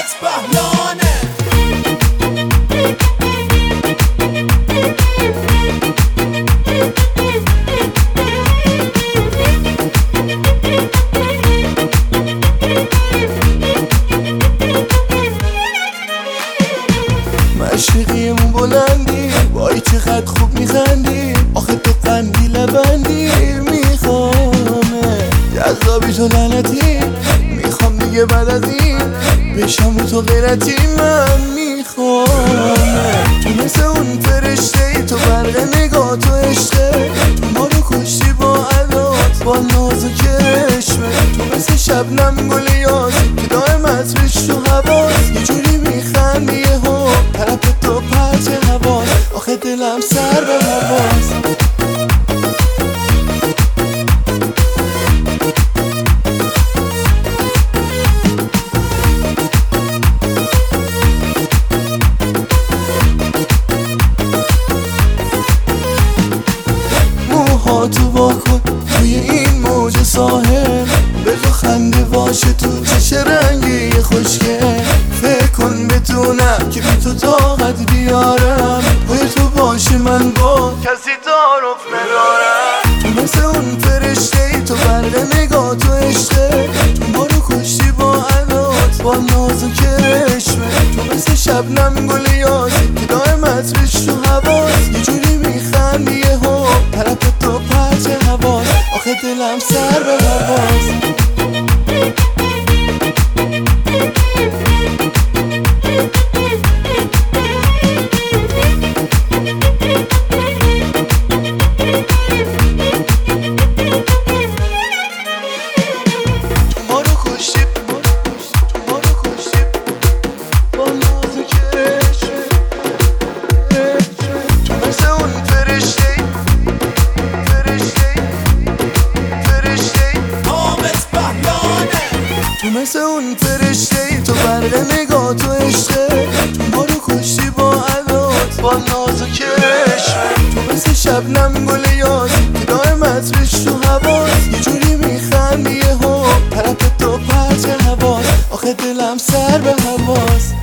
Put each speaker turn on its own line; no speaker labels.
حامت بهلانه.
مشرقیمون بلندی، وای چقدر خوب میخندی، آخه تو قندی لبندی، میخوامه جذابی تو لعنتی، میخوام دیگه بعد از این بشم و تو غیرتی، من میخوامه تو مثل اون فرشته ای، تو برق نگاه تو عشقه، تو ما رو کشتی با عدات با ناز و کرشمه، تو مثل شبنم گل یاسی که دائم عطرش تو حواس، یه جوری میخندی یهو طرف تو پرت حواس، آخه دلم سر به حواس. موهاتو واکن توی این موج ساحل، بگو خنده باشه تو چه رنگی خوشگل، فکر کن بتونم که بی تو طاقت بیارم، پای تو باشه من با کسی تعارف ندارم، تو مثل اون فرشته ای، تو برق نگاه تو عشقه، تو ما رو کشتی با عدات با ناز و کرشمه، تو مثل شبنم گل یاسی که دائم عطرش تو حواس، یه جوری میخندی یهو طرف تو پرت حواس، آخه دلم سر به حواس. تو مثل اون فرشته ای، تو برق نگاه تو عشقه، تو ما رو کشتی با عدات با ناز و کرشمه، تو مثل شبنم گل یاسی که دائم عطرش تو حواس، یه جوری میخندی یهو طرف تو پرت حواس، آخه دلم سر به حواس.